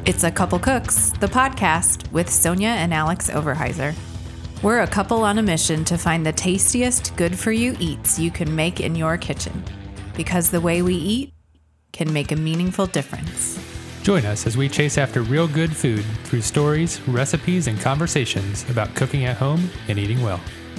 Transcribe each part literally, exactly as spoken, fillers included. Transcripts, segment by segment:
It's A Couple Cooks, the podcast with Sonia and Alex Overheiser. We're a couple on a mission to find the tastiest good-for-you eats you can make in your kitchen, because the way we eat can make a meaningful difference. Join us as we chase after real good food through stories, recipes, and conversations about cooking at home and eating well.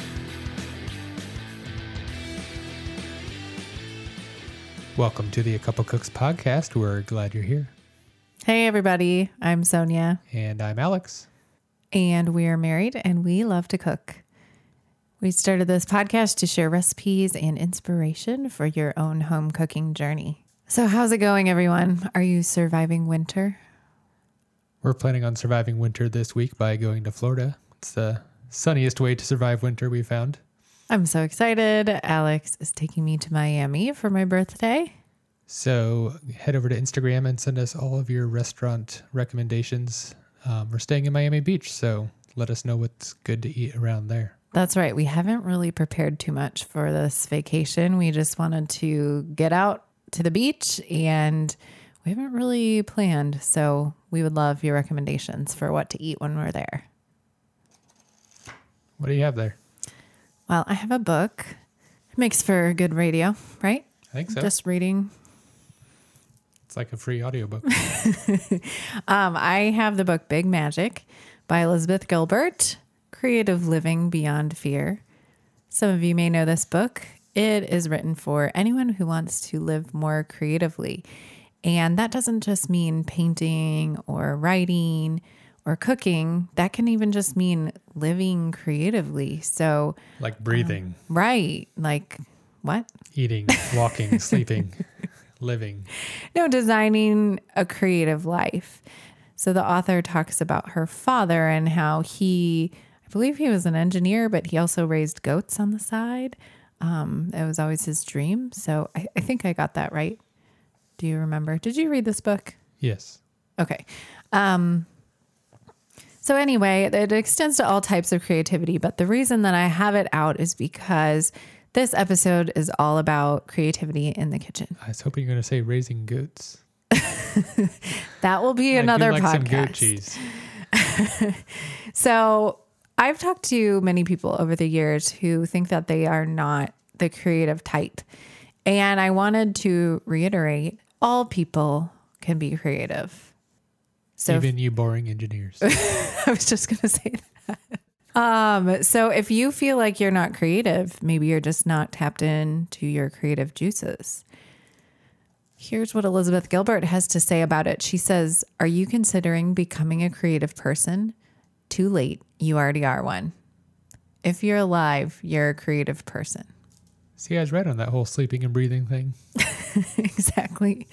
Welcome to the A Couple Cooks podcast. We're glad you're here. Hey everybody, I'm Sonia. And I'm Alex. And we are married and we love to cook. We started this podcast to share recipes and inspiration for your own home cooking journey. So how's it going, everyone? Are you surviving winter? We're planning on surviving winter this week by going to Florida. It's the sunniest way to survive winter we found. I'm so excited. Alex is taking me to Miami for my birthday. So head over to Instagram and send us all of your restaurant recommendations. Um, we're staying in Miami Beach, so let us know what's good to eat around there. That's right. We haven't really prepared too much for this vacation. We just wanted to get out to the beach and we haven't really planned. So we would love your recommendations for what to eat when we're there. What do you have there? Well, I have a book. It makes for good radio, right? I think so. Just reading. It's like a free audiobook. um, I have the book Big Magic by Elizabeth Gilbert, Creative Living Beyond Fear. Some of you may know this book. It is written for anyone who wants to live more creatively. And that doesn't just mean painting or writing or cooking. That can even just mean living creatively. So, like breathing. Um, right. Like what? Eating, walking, sleeping, living. No, designing a creative life. So the author talks about her father and how he, I believe he was an engineer, but he also raised goats on the side. Um, it was always his dream. So I, I think I got that right. Do you remember? Did you read this book? Yes. Okay. Um, so anyway, it extends to all types of creativity, but the reason that I have it out is because this episode is all about creativity in the kitchen. I was hoping you were going to say raising goats. That will be I another do like podcast. Some goat cheese. So I've talked to many people over the years who think that they are not the creative type. And I wanted to reiterate, all people can be creative. So Even you boring engineers. I was just going to say that. Um, so if you feel like you're not creative, maybe you're just not tapped into your creative juices. Here's what Elizabeth Gilbert has to say about it. She says, "Are you considering becoming a creative person? Too late. You already are one. If you're alive, you're a creative person." See, I was right on that whole sleeping and breathing thing. Exactly.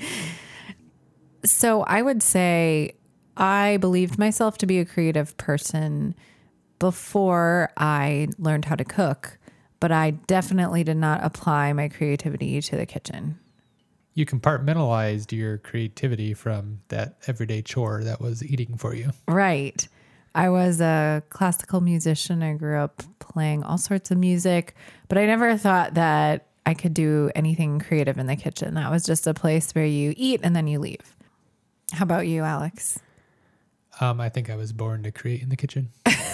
So I would say I believed myself to be a creative person before I learned how to cook, but I definitely did not apply my creativity to the kitchen. You compartmentalized your creativity from that everyday chore that was eating for you. Right. I was a classical musician. I grew up playing all sorts of music, but I never thought that I could do anything creative in the kitchen. That was just a place where you eat and then you leave. How about you, Alex? Um, I think I was born to create in the kitchen.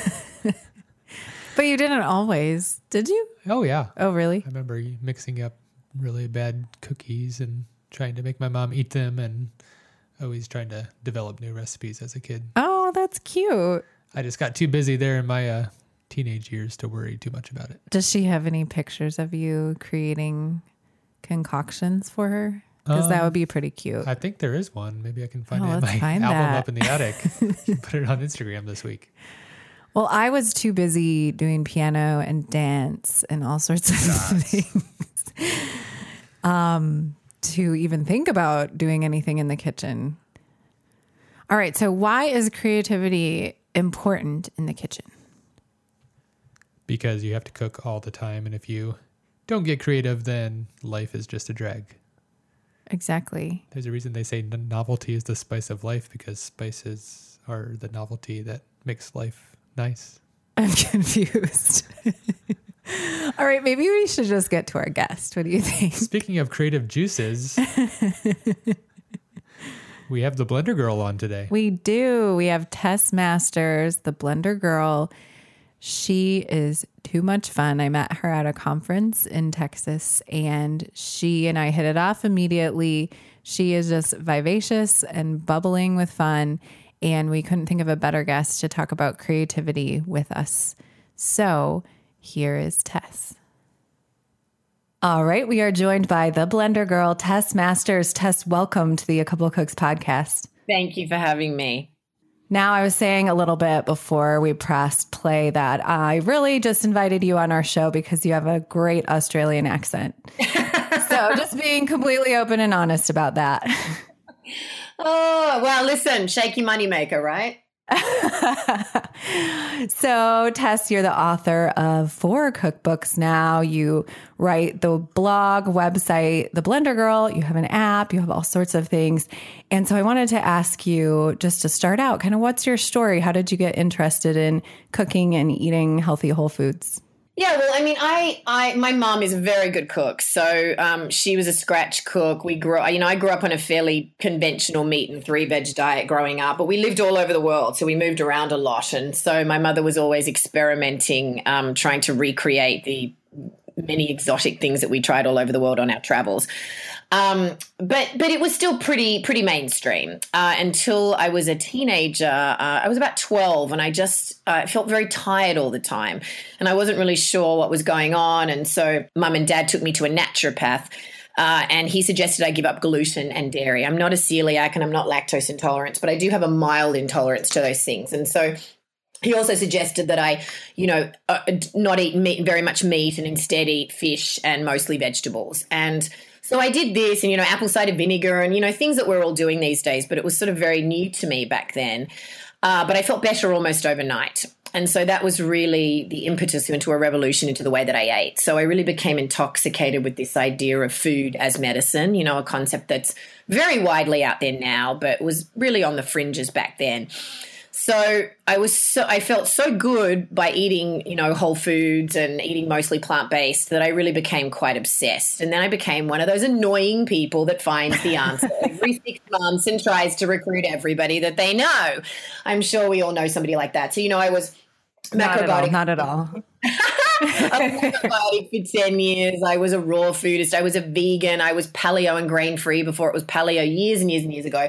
But you didn't always, did you? Oh, yeah. Oh, really? I remember mixing up really bad cookies and trying to make my mom eat them and always trying to develop new recipes as a kid. Oh, that's cute. I just got too busy there in my uh, teenage years to worry too much about it. Does she have any pictures of you creating concoctions for her? Because um, that would be pretty cute. I think there is one. Maybe I can find oh, it in my find album that. up in the attic. Put it on Instagram this week. Well, I was too busy doing piano and dance and all sorts of Gosh. things um, to even think about doing anything in the kitchen. All right. So why is creativity important in the kitchen? Because you have to cook all the time. And if you don't get creative, then life is just a drag. Exactly. There's a reason they say novelty is the spice of life, because spices are the novelty that makes life nice. I'm confused. All right, maybe we should just get to our guest. What do you think? Speaking of creative juices, We have the Blender Girl on today. We do. We have Tess Masters, the Blender Girl. She is too much fun. I met her at a conference in Texas, and she and I hit it off immediately. She is just vivacious and bubbling with fun, and we couldn't think of a better guest to talk about creativity with us. So here is Tess. All right, we are joined by the Blender Girl, Tess Masters. Tess, welcome to the A Couple of Cooks podcast. Thank you for having me. Now, I was saying a little bit before we pressed play that I really just invited you on our show because you have a great Australian accent. So just being completely open and honest about that. Oh, well, listen, shaky moneymaker, right? So, Tess, you're the author of four cookbooks now. You write the blog, website, The Blender Girl. You have an app. You have all sorts of things. And so I wanted to ask you, just to start out, kind of what's your story? How did you get interested in cooking and eating healthy whole foods? Yeah, well, I mean, I, I, my mom is a very good cook. So um, she was a scratch cook. We grew, you know, I grew up on a fairly conventional meat and three veg diet growing up, but we lived all over the world. So we moved around a lot. And so my mother was always experimenting, um, trying to recreate the many exotic things that we tried all over the world on our travels. Um, but but it was still pretty pretty mainstream uh, until I was a teenager. Uh, I was about twelve, and I just uh, felt very tired all the time, and I wasn't really sure what was going on. And so mum and dad took me to a naturopath, uh, and he suggested I give up gluten and dairy. I'm not a celiac, and I'm not lactose intolerant, but I do have a mild intolerance to those things. And so he also suggested that I, you know, uh, not eat meat, very much meat, and instead eat fish and mostly vegetables. And so I did this and, you know, apple cider vinegar and, you know, things that we're all doing these days, but it was sort of very new to me back then. Uh, but I felt better almost overnight. And so that was really the impetus into a revolution into the way that I ate. So I really became intoxicated with this idea of food as medicine, you know, a concept that's very widely out there now, but was really on the fringes back then. So I was so I felt so good by eating, you know, whole foods and eating mostly plant-based that I really became quite obsessed. And then I became one of those annoying people that finds the answer every six months and tries to recruit everybody that they know. I'm sure we all know somebody like that. So, you know, I was macrobiotic. Not at all. Not at all. I was macrobiotic for ten years. I was a raw foodist. I was a vegan. I was paleo and grain-free before it was paleo years and years and years ago.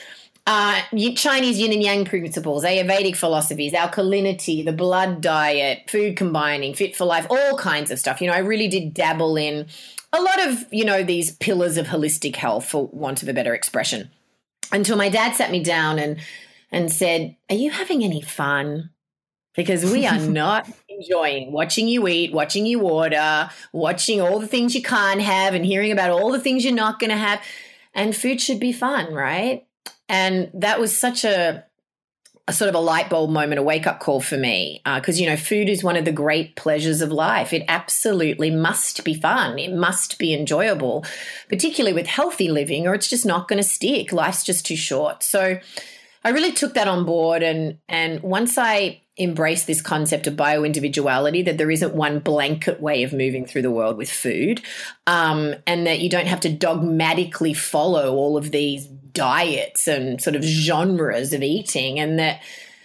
Uh, Chinese yin and yang principles, Ayurvedic philosophies, alkalinity, the blood diet, food combining, fit for life, all kinds of stuff. You know, I really did dabble in a lot of, you know, these pillars of holistic health, for want of a better expression, until my dad sat me down and, and said, "Are you having any fun? Because we are not enjoying watching you eat, watching you order, watching all the things you can't have and hearing about all the things you're not going to have. And food should be fun, right?" And that was such a, a sort of a light bulb moment, a wake-up call for me, because, uh, you know, food is one of the great pleasures of life. It absolutely must be fun. It must be enjoyable, particularly with healthy living, or it's just not going to stick. Life's just too short. So I really took that on board, and and once I embraced this concept of bio-individuality, that there isn't one blanket way of moving through the world with food, um, and that you don't have to dogmatically follow all of these diets and sort of genres of eating, and that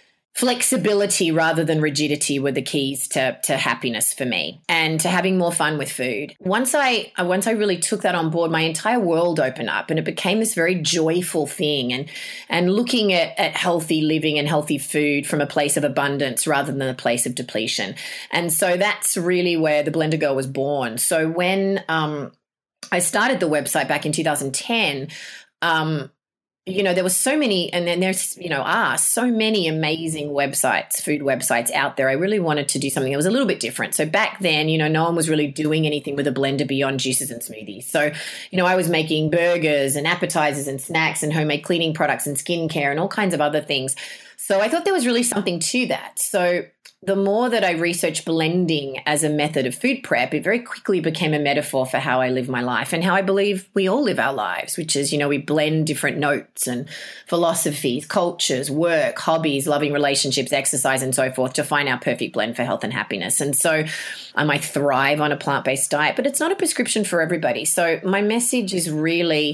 flexibility rather than rigidity were the keys to, to happiness for me and to having more fun with food. Once I once I really took that on board, my entire world opened up and it became this very joyful thing, and and looking at, at healthy living and healthy food from a place of abundance rather than a place of depletion. And so that's really where the Blender Girl was born. So when um, I started the website back in two thousand ten, um, you know, there were so many, and then there's, you know, are so many amazing websites, food websites out there. I really wanted to do something that was a little bit different. So back then, you know, no one was really doing anything with a blender beyond juices and smoothies. So, you know, I was making burgers and appetizers and snacks and homemade cleaning products and skincare and all kinds of other things. So I thought there was really something to that. So the more that I researched blending as a method of food prep, it very quickly became a metaphor for how I live my life and how I believe we all live our lives, which is, you know, we blend different notes and philosophies, cultures, work, hobbies, loving relationships, exercise, and so forth to find our perfect blend for health and happiness. And so um, I thrive on a plant-based diet, but it's not a prescription for everybody. So my message is really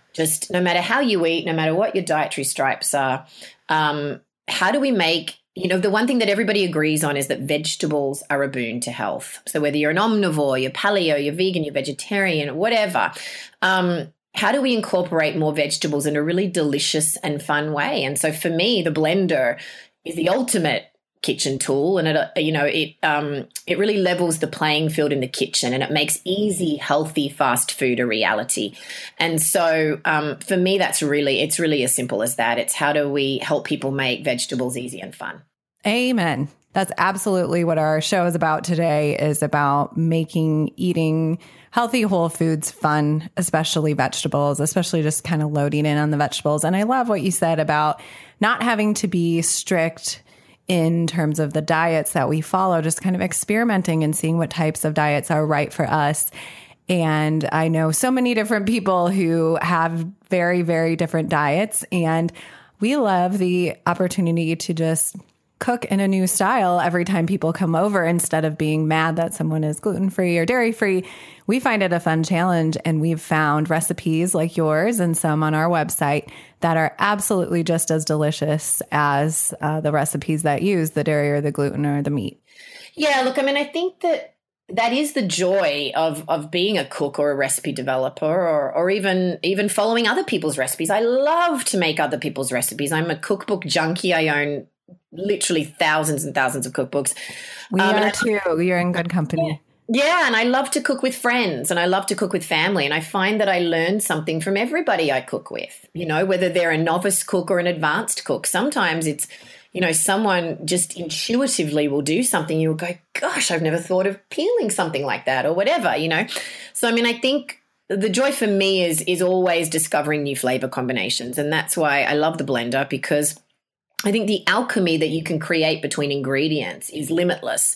just no matter how you eat, no matter what your dietary stripes are, um, how do we make, you know, the one thing that everybody agrees on is that vegetables are a boon to health. So whether you're an omnivore, you're paleo, you're vegan, you're vegetarian, whatever, um, how do we incorporate more vegetables in a really delicious and fun way? And so for me, the blender is the ultimate kitchen tool, and it, you know, it um, it really levels the playing field in the kitchen, and it makes easy, healthy, fast food a reality. And so um, for me, that's really, it's really as simple as that. It's how do we help people make vegetables easy and fun? Amen. That's absolutely what our show is about today, is about making eating healthy whole foods fun, especially vegetables, especially just kind of loading in on the vegetables. And I love what you said about not having to be strict in terms of the diets that we follow, just kind of experimenting and seeing what types of diets are right for us. And I know so many different people who have very, very different diets, and we love the opportunity to just cook in a new style every time people come over instead of being mad that someone is gluten-free or dairy-free. We find it a fun challenge, and we've found recipes like yours and some on our website that are absolutely just as delicious as uh, the recipes that use the dairy or the gluten or the meat. Yeah, look, I mean, I think that that is the joy of of being a cook or a recipe developer, or or even even following other people's recipes. I love to make other people's recipes. I'm a cookbook junkie. I own literally thousands and thousands of cookbooks. We um, are I, too. You're in good company. Yeah. yeah, and I love to cook with friends, and I love to cook with family, and I find that I learn something from everybody I cook with, you know, whether they're a novice cook or an advanced cook. Sometimes it's, you know, someone just intuitively will do something. You'll go, gosh, I've never thought of peeling something like that, or whatever, you know. So, I mean, I think the joy for me is is always discovering new flavor combinations, and that's why I love the blender, because I think the alchemy that you can create between ingredients is limitless.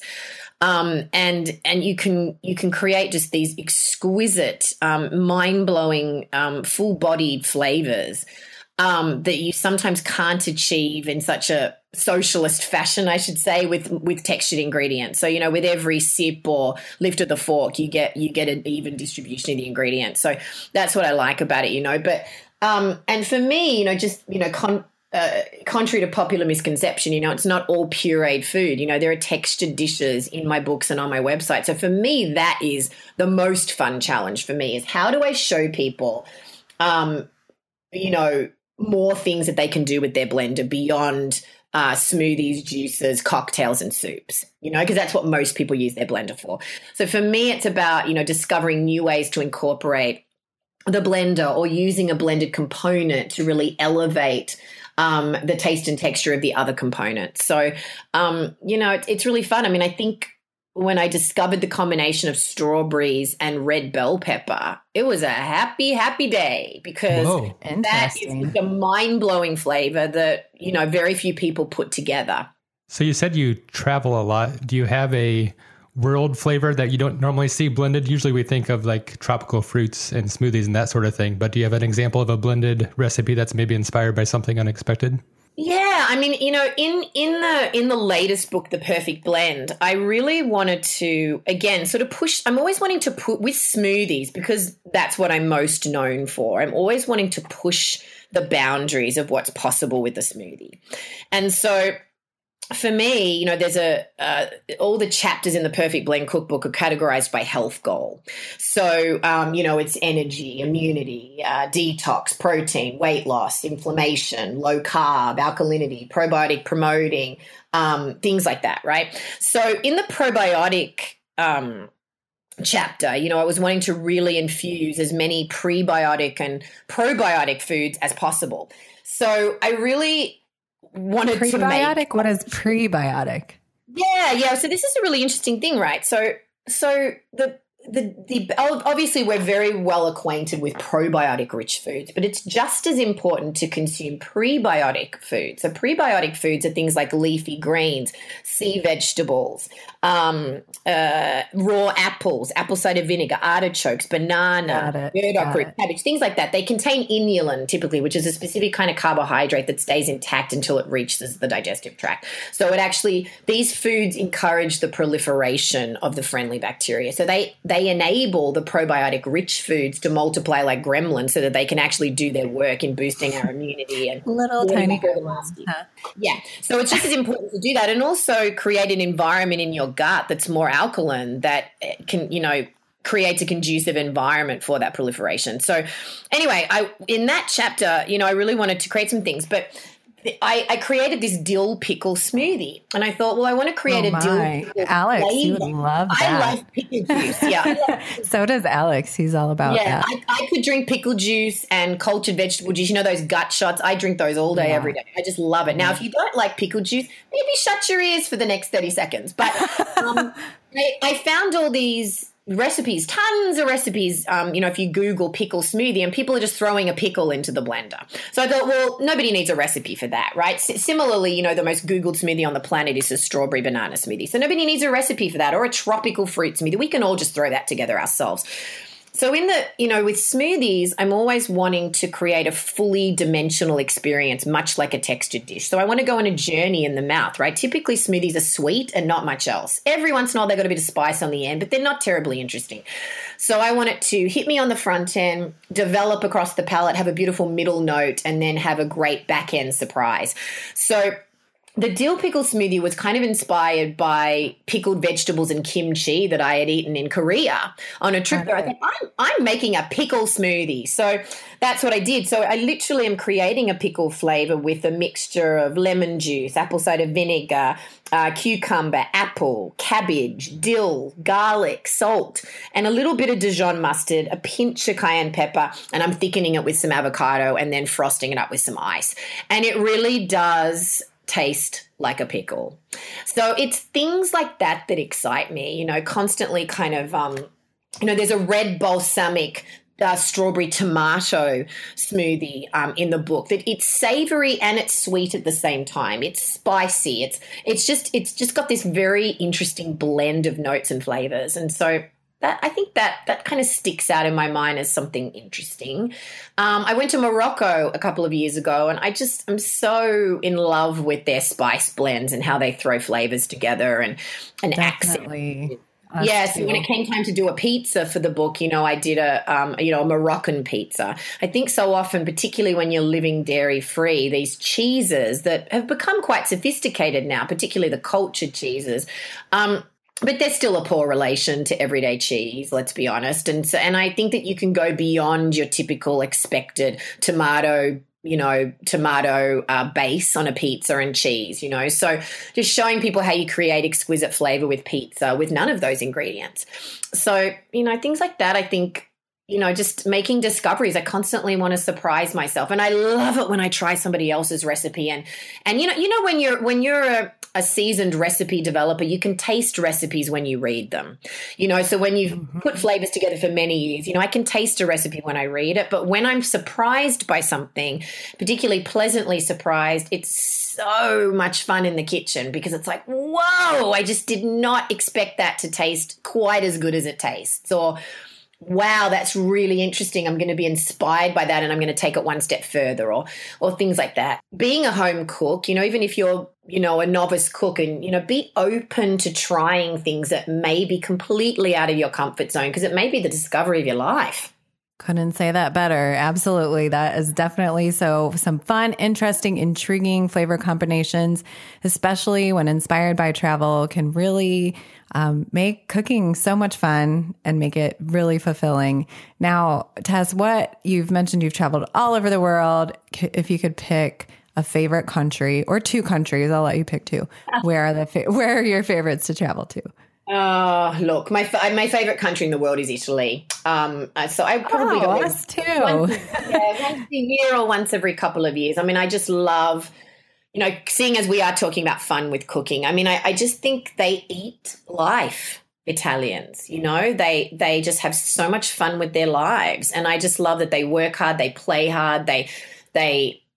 Um, and and you can you can create just these exquisite, um, mind-blowing, um, full-bodied flavors um, that you sometimes can't achieve in such a socialist fashion, I should say, with with textured ingredients. So, you know, with every sip or lift of the fork, you get you get an even distribution of the ingredients. So that's what I like about it, you know. But um, and for me, you know, just you know, con- Uh, contrary to popular misconception, you know, it's not all pureed food. You know, there are textured dishes in my books and on my website. So for me, that is the most fun challenge for me, is how do I show people, um, you know, more things that they can do with their blender beyond uh, smoothies, juices, cocktails, and soups, you know, because that's what most people use their blender for. So for me, it's about, you know, discovering new ways to incorporate the blender, or using a blended component to really elevate um, the taste and texture of the other components. So, um, you know, it, it's really fun. I mean, I think when I discovered the combination of strawberries and red bell pepper, it was a happy, happy day, because Whoa. that is such a mind-blowing flavor that, you know, very few people put together. So you said you travel a lot. Do you have a world flavor that you don't normally see blended? Usually we think of like tropical fruits and smoothies and that sort of thing, but do you have an example of a blended recipe that's maybe inspired by something unexpected? Yeah, I mean, you know, in in the in the latest book, The Perfect Blend, I really wanted to, again, sort of push, I'm always wanting to put with smoothies, because that's what I'm most known for. I'm always wanting to push the boundaries of what's possible with a smoothie. And so for me, you know, there's a, uh, all the chapters in the Perfect Blend cookbook are categorized by health goal. So, um, you know, it's energy, immunity, uh, detox, protein, weight loss, inflammation, low carb, alkalinity, probiotic promoting, um, things like that, right? So in the probiotic um, chapter, you know, I was wanting to really infuse as many prebiotic and probiotic foods as possible. So I really wanted prebiotic? to make, what is prebiotic? Yeah, yeah. So this is a really interesting thing, right? So, so the the the obviously we're very well acquainted with probiotic rich foods, but it's just as important to consume prebiotic foods. So prebiotic foods are things like leafy greens, sea vegetables, um, uh, raw apples, apple cider vinegar, artichokes, banana, burdock root, cabbage, things like that. They contain inulin typically, which is a specific kind of carbohydrate that stays intact until it reaches the digestive tract. So it actually, these foods encourage the proliferation of the friendly bacteria. So they, they enable the probiotic rich foods to multiply like gremlins so that they can actually do their work in boosting our immunity and little tiny gremlins. Huh? Yeah. So it's just as important to do that, and also create an environment in your gut that's more alkaline, that can, you know, creates a conducive environment for that proliferation. So anyway, I in that chapter, you know, I really wanted to create some things, but I, I created this dill pickle smoothie, and I thought, well, I want to create oh a dill pickle Alex, flavor. you would love that. I love pickle juice. Yeah. So does Alex. He's all about yeah, that. I, I could drink pickle juice and cultured vegetable juice. You know, those gut shots? I drink those all day, yeah. every day. I just love it. Now, if you don't like pickle juice, maybe shut your ears for the next thirty seconds. But um, I, I found all these recipes, tons of recipes, um, you know, if you Google pickle smoothie, and people are just throwing a pickle into the blender. So I thought, well, nobody needs a recipe for that, right? S- similarly, you know, the most Googled smoothie on the planet is a strawberry banana smoothie. So nobody needs a recipe for that, or a tropical fruit smoothie. We can all just throw that together ourselves. So in the, you know, with smoothies, I'm always wanting to create a fully dimensional experience, much like a textured dish. So I want to go on a journey in the mouth, right? Typically smoothies are sweet and not much else. Every once in a while, they've got a bit of spice on the end, but they're not terribly interesting. So I want it to hit me on the front end, develop across the palate, have a beautiful middle note, and then have a great back end surprise. So the dill pickle smoothie was kind of inspired by pickled vegetables and kimchi that I had eaten in Korea on a trip there. I thought, I'm, I'm making a pickle smoothie. So that's what I did. So I literally am creating a pickle flavor with a mixture of lemon juice, apple cider vinegar, uh, cucumber, apple, cabbage, dill, garlic, salt, and a little bit of Dijon mustard, a pinch of cayenne pepper, and I'm thickening it with some avocado and then frosting it up with some ice. And it really does taste like a pickle. So it's things like that that excite me, you know, constantly kind of, um, you know, there's a red balsamic uh, strawberry tomato smoothie um, in the book that it's savory and it's sweet at the same time. It's spicy. It's, it's just, it's just got this very interesting blend of notes and flavors. And so That, I think that that kind of sticks out in my mind as something interesting. Um, I went to Morocco a couple of years ago, and I just am so in love with their spice blends and how they throw flavors together and and Definitely. accent. Yeah, so when it came time to do a pizza for the book, you know, I did a, um, you know, a Moroccan pizza. I think so often, particularly when you're living dairy-free, these cheeses that have become quite sophisticated now, particularly the cultured cheeses, um, but there's still a poor relation to everyday cheese, let's be honest. And so, and I think that you can go beyond your typical expected tomato, you know, tomato uh, base on a pizza and cheese, you know. So just showing people how you create exquisite flavor with pizza with none of those ingredients. So, you know, things like that, I think, you know, just making discoveries. I constantly want to surprise myself. And I love it when I try somebody else's recipe. And, and you know, you know, when you're, when you're a, a seasoned recipe developer, you can taste recipes when you read them, you know, so when you've mm-hmm. put flavors together for many years, you know, I can taste a recipe when I read it, but when I'm surprised by something, particularly pleasantly surprised, it's so much fun in the kitchen because it's like, whoa, I just did not expect that to taste quite as good as it tastes. Or, wow, that's really interesting. I'm going to be inspired by that and I'm going to take it one step further, or or things like that. Being a home cook, you know, even if you're, you know, a novice cook, and, you know, be open to trying things that may be completely out of your comfort zone because it may be the discovery of your life. Couldn't say that better. Absolutely. That is definitely so some fun, interesting, intriguing flavor combinations, especially when inspired by travel, can really um, make cooking so much fun and make it really fulfilling. Now, Tess, what you've mentioned, you've traveled all over the world. If you could pick a favorite country or two countries, I'll let you pick two. Where are the fa- where are your favorites to travel to? Oh, look, my my favorite country in the world is Italy. Um, so I probably oh, go us too. Once, yeah, once a year or once every couple of years. I mean, I just love, you know, seeing as we are talking about fun with cooking. I mean, I, I just think they eat life. Italians, you know, they they just have so much fun with their lives, and I just love that they work hard, they play hard, they they.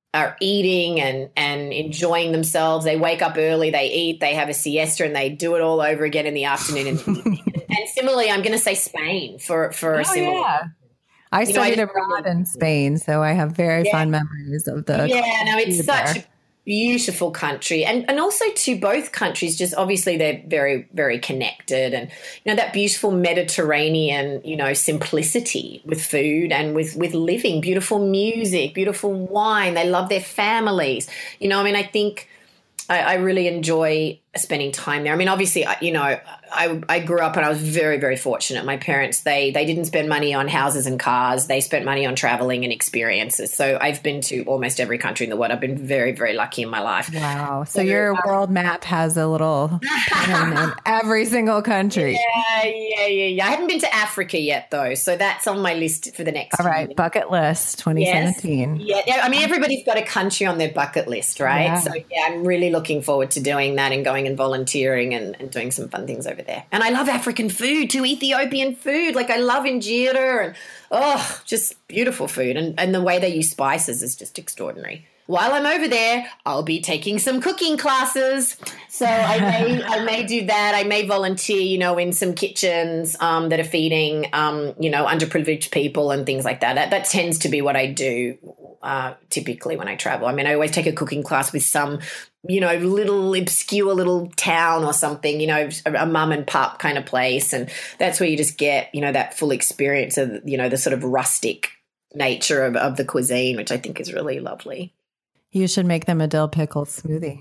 are eating and, and enjoying themselves. They wake up early, they eat, they have a siesta, and they do it all over again in the afternoon. And, and similarly, I'm going to say Spain for, for oh, a similar. Yeah. I You know, I studied just abroad really- in Spain, so I have very Yeah. fond memories of the. Yeah, no, it's food such there. a beautiful country. And and also to both countries, just obviously they're very, very connected. And, you know, that beautiful Mediterranean, you know, simplicity with food and with, with living, beautiful music, beautiful wine. They love their families. You know, I mean, I think I, I really enjoy spending time there. I mean, obviously, I- you know, I, I grew up and I was very, very fortunate. My parents, they they didn't spend money on houses and cars. They spent money on traveling and experiences. So I've been to almost every country in the world. I've been very, very lucky in my life. Wow. So your world map has a little pin in every single country. Yeah, yeah, yeah, yeah. I haven't been to Africa yet, though. So that's on my list for the next All right. year. Bucket list twenty seventeen. Yes. Yeah, yeah. I mean, everybody's got a country on their bucket list, right? Yeah. So, yeah, I'm really looking forward to doing that and going and volunteering and, and doing some fun things over there. And I love African food too, Ethiopian food. Like, I love injera and, oh, just beautiful food. And, and the way they use spices is just extraordinary. While I'm over there, I'll be taking some cooking classes. So I may I may do that. I may volunteer, you know, in some kitchens um, that are feeding, um, you know, underprivileged people and things like that. That, that tends to be what I do uh, typically when I travel. I mean, I always take a cooking class with some, you know, little obscure little town or something, you know, a, a mum and pup kind of place. And that's where you just get, you know, that full experience of, you know, the sort of rustic nature of, of the cuisine, which I think is really lovely. You should make them a dill pickle smoothie.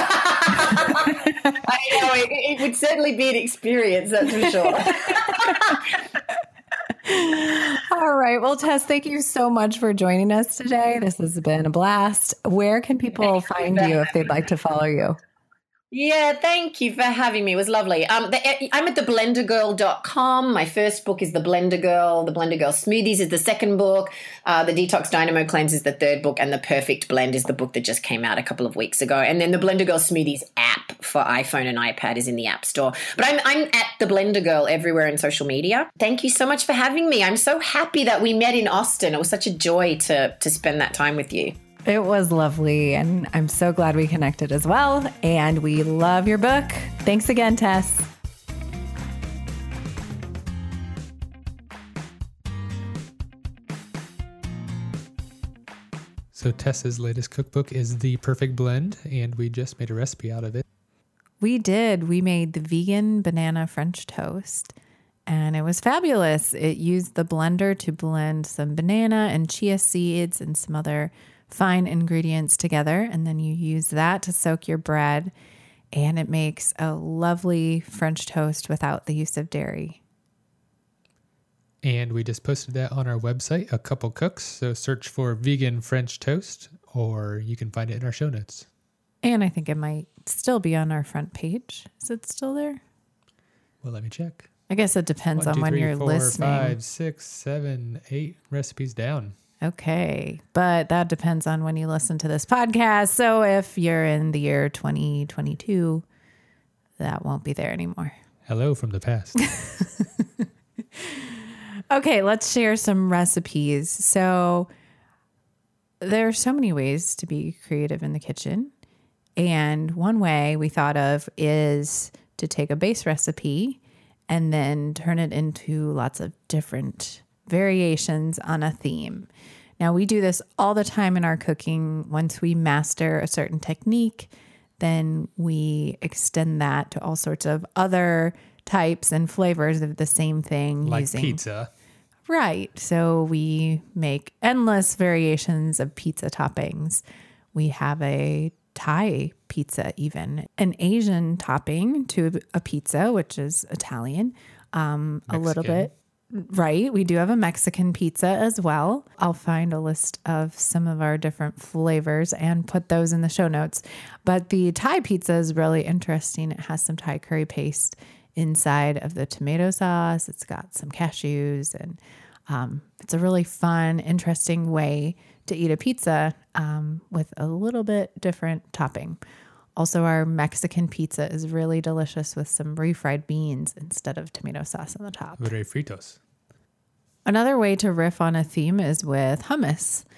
I know, it, it would certainly be an experience, that's for sure. All right. Well, Tess, thank you so much for joining us today. This has been a blast. Where can people find you if they'd like to follow you? Yeah, thank you for having me. It was lovely. Um, the, I'm at the blender girl dot com. My first book is The Blender Girl. The Blender Girl Smoothies is the second book. Uh, the Detox Dynamo Cleanse is the third book. And The Perfect Blend is the book that just came out a couple of weeks ago. And then the Blender Girl Smoothies app for iPhone and iPad is in the App Store. But I'm, I'm at The Blender Girl everywhere in social media. Thank you so much for having me. I'm so happy that we met in Austin. It was such a joy to, to spend that time with you. It was lovely, and I'm so glad we connected as well. And we love your book. Thanks again, Tess. So Tess's latest cookbook is The Perfect Blend, and we just made a recipe out of it. We did. We made the vegan banana French toast, and it was fabulous. It used the blender to blend some banana and chia seeds and some other fine ingredients together, and then you use that to soak your bread, and it makes a lovely French toast without the use of dairy. And we just posted that on our website, A Couple Cooks. So search for vegan French toast, or you can find it in our show notes. And I think it might still be on our front page. Is it still there? Well, let me check. I guess it depends One, on two, when three, you're four, listening. five, six, seven, eight recipes down. Okay. But that depends on when you listen to this podcast. So if you're in the year twenty twenty-two, that won't be there anymore. Hello from the past. Okay, let's share some recipes. So there are so many ways to be creative in the kitchen. And one way we thought of is to take a base recipe and then turn it into lots of different variations on a theme. Now, we do this all the time in our cooking. Once we master a certain technique, then we extend that to all sorts of other types and flavors of the same thing. Like using, pizza. Right. So we make endless variations of pizza toppings. We have a Thai pizza, even an Asian topping to a pizza, which is Italian, um, a little bit. Right. We do have a Mexican pizza as well. I'll find a list of some of our different flavors and put those in the show notes. But the Thai pizza is really interesting. It has some Thai curry paste inside of the tomato sauce. It's got some cashews, and um, it's a really fun, interesting way to eat a pizza um, with a little bit different topping. Also, our Mexican pizza is really delicious with some refried beans instead of tomato sauce on the top. Very fritos. Another way to riff on a theme is with hummus. So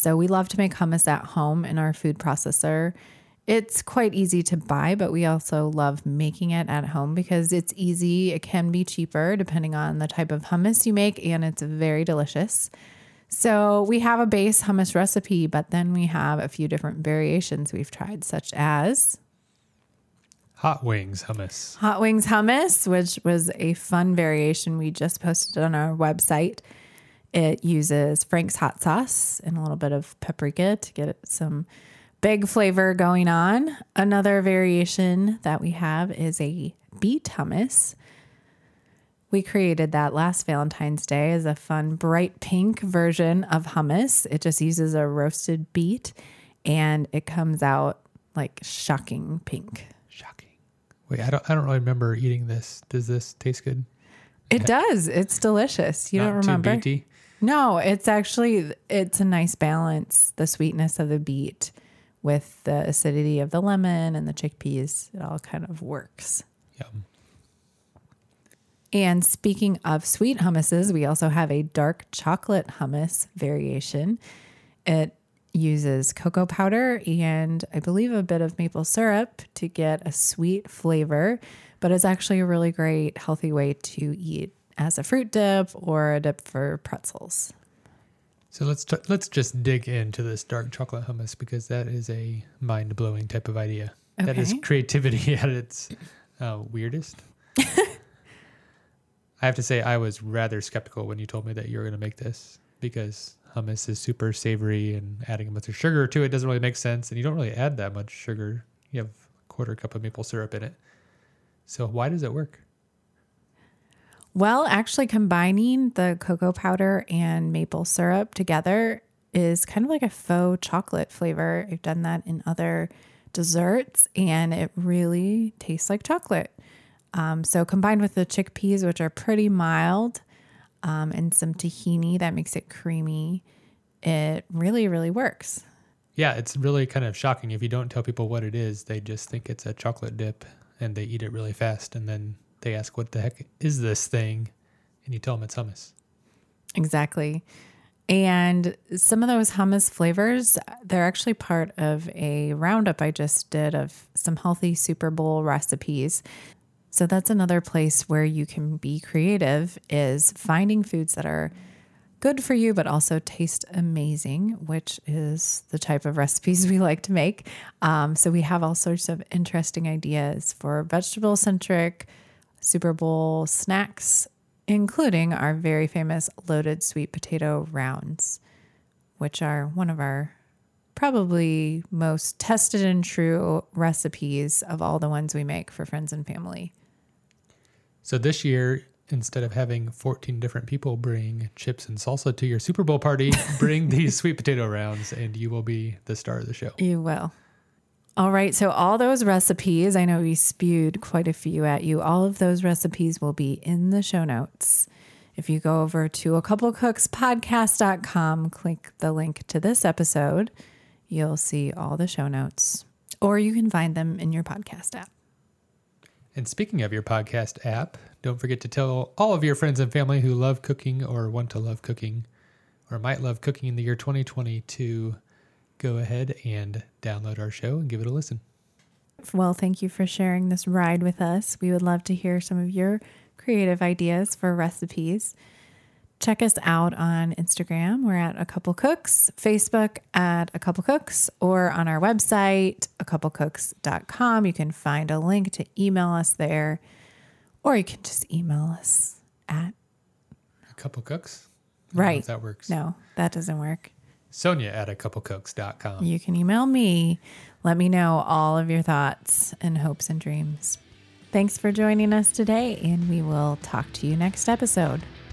So we love to make hummus at home in our food processor. It's quite easy to buy, but we also love making it at home because it's easy. It can be cheaper depending on the type of hummus you make, and it's very delicious. So we have a base hummus recipe, but then we have a few different variations we've tried, such as Hot wings hummus. Hot wings hummus, which was a fun variation we just posted on our website. It uses Frank's hot sauce and a little bit of paprika to get some big flavor going on. Another variation that we have is a beet hummus. We created that last Valentine's Day as a fun bright pink version of hummus. It just uses a roasted beet and it comes out like shocking pink. Shocking. Wait, I don't I don't really remember eating this. Does this taste good? It does. It's delicious. You Not don't remember? Too beety? No, it's actually, it's a nice balance. The sweetness of the beet with the acidity of the lemon and the chickpeas. It all kind of works. Yum. And speaking of sweet hummuses, we also have a dark chocolate hummus variation. It uses cocoa powder and I believe a bit of maple syrup to get a sweet flavor, but it's actually a really great healthy way to eat as a fruit dip or a dip for pretzels. So let's t- let's just dig into this dark chocolate hummus because that is a mind-blowing type of idea. Okay. That is creativity at its uh, weirdest. I have to say I was rather skeptical when you told me that you were going to make this because hummus is super savory and adding a bunch of sugar to it doesn't really make sense. And you don't really add that much sugar. You have a quarter cup of maple syrup in it. So why does it work? Well, actually combining the cocoa powder and maple syrup together is kind of like a faux chocolate flavor. I've done that in other desserts and it really tastes like chocolate. Um, so combined with the chickpeas, which are pretty mild, um, and some tahini that makes it creamy, it really, really works. Yeah, it's really kind of shocking. If you don't tell people what it is, they just think it's a chocolate dip and they eat it really fast. And then they ask, what the heck is this thing? And you tell them it's hummus. Exactly. And some of those hummus flavors, they're actually part of a roundup I just did of some healthy Super Bowl recipes. So that's another place where you can be creative, is finding foods that are good for you, but also taste amazing, which is the type of recipes we like to make. Um, so we have all sorts of interesting ideas for vegetable-centric Super Bowl snacks, including our very famous loaded sweet potato rounds, which are one of our probably most tested and true recipes of all the ones we make for friends and family. So this year, instead of having fourteen different people bring chips and salsa to your Super Bowl party, bring these sweet potato rounds and you will be the star of the show. You will. All right. So all those recipes, I know we spewed quite a few at you. All of those recipes will be in the show notes. If you go over to a couple cooks podcast dot com, click the link to this episode, you'll see all the show notes, or you can find them in your podcast app. And speaking of your podcast app, don't forget to tell all of your friends and family who love cooking or want to love cooking or might love cooking in the year twenty twenty to go ahead and download our show and give it a listen. Well, thank you for sharing this ride with us. We would love to hear some of your creative ideas for recipes. Check us out on Instagram. We're at A Couple Cooks, Facebook at A Couple Cooks, or on our website, a couple cooks dot com. You can find a link to email us there, or you can just email us at A Couple Cooks? Right. If that works. No, that doesn't work. Sonia at a couple cooks dot com. You can email me. Let me know all of your thoughts and hopes and dreams. Thanks for joining us today, and we will talk to you next episode.